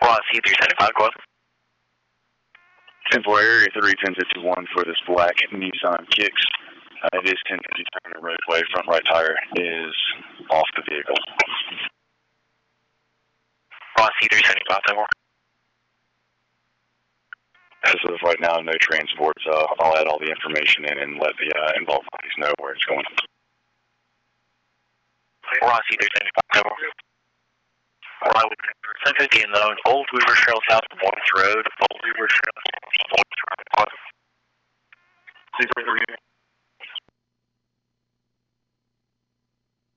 Ross, C375, go ahead. 10 for area 31051 for this black Nissan Kicks. It is 1050 turning roadway. Front right tire is off the vehicle. Ross, C375, 10 4. As of right now, no transport, so I'll add all the information in and let the involved parties know where it's going. Ross, C375, 10 4. Alright, 1050 in the Old Weaver Trail South of Lawrence Road. Old Weaver Trail South of Lawrence Road.